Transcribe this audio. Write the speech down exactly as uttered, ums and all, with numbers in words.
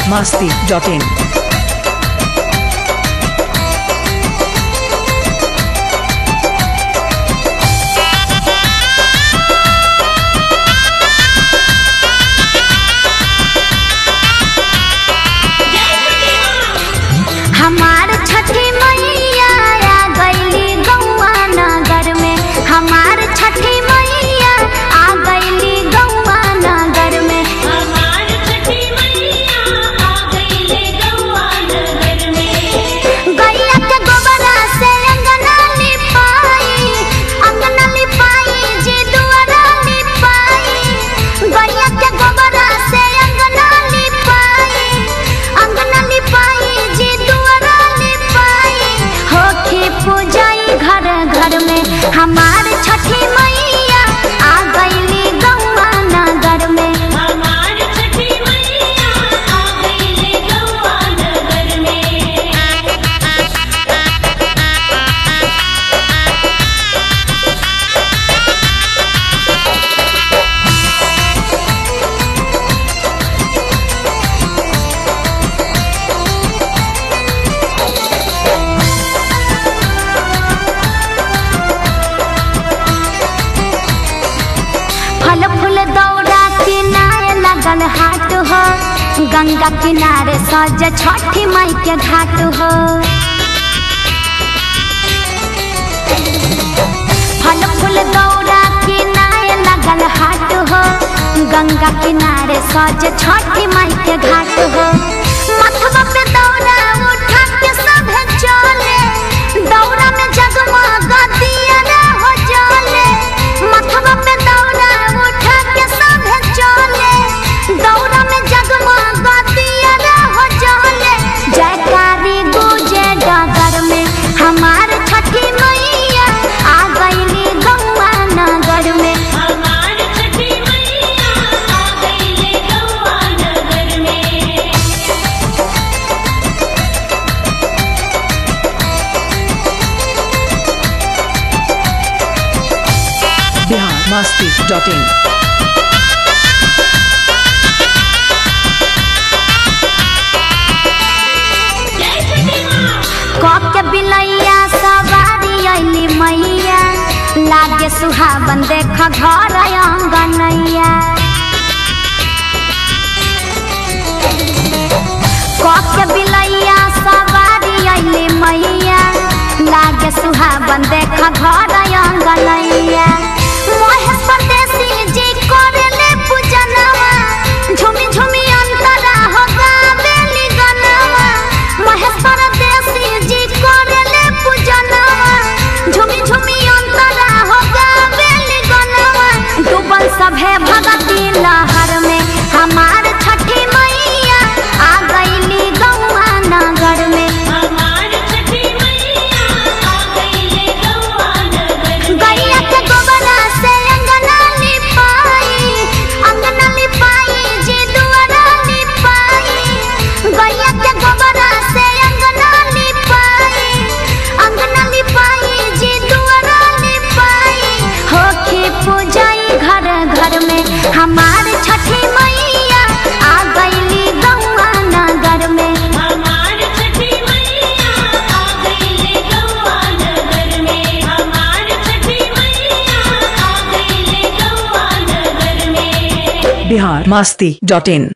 masti dot in. हमार छठी मैया आ गईली गौआ नगर में। हमार छठी मैया आ गईली गौआ नगर में। हमार छठी मैया आ गईले गौआ नगर में। गैया के गोबरा से अंगना लिपाई, अंगना लिपाई जी दुआरा लिपाई। गैया के गोबरा से अंगना लिपाई, अंगना लिपाई जी दुआरा लिपाई। होके पूजाई घर घर में। हमार छठी मैया आ गईली गौआ नगर में। हमार छठी मैया आ गईले गौआ नगर में। फल फूल दौड़ा किनारे लगल हाट हो। गंगा किनारे सज छठी माई के घाट हो। फल फूल दौड़ा किनारे लगल हाट हो। गंगा किनारे सज छठी माई के घाट हो। मथवा पे दौड़ा उठा के सब चले। दौड़ा में जगमग दिया हो जले। मथवा पे दौड़ा उठा के सब चले। दौड़ा में जगमग दिया हो जले। जयकारी गूंजे डगर में। हमार छठी मैया आ गईली गौआ नगर में। हमार छठी मैया आ गईले गौआ नगर में। Bihar masti dot in. जय छठी माँ। कऽ के बिलैया सवारी अइली मैया। लागे सुहावन देख घर आंगनैया। कऽ के बिलैया सवारी अइली मैया। लागे सुहावन देख घर आंगनैया। महेश परदेसी जी करेले पूजनवा। झुमी झुमी अंतरा हो गावेली गनवा। महेश परदेसी जी करेले पूजनवा। झुमी झुमी अंतरा हो गावेली गनवा। डूबल सभे भगती लहर में। हमार छठी मैया आ गईली गौआ नगर में। हमार छठी मैया आ गईले गौआ नगर में। गैया के गोबरा से अंगना लिपाई, अंगना लिपाई जी दुआरा लिपाई। गैया के गोबरा से अंगना लिपाई, अंगना लिपाई जी दुआरा लिपाई। होके पूजाई घर घर में। हमार छठी मैया आ गईली गौआ नगर में। हमार छठी मैया आ गईले गौआ नगर में। हमार छठी मैया आ गईले गौआ नगर में। Bihar masti dot in.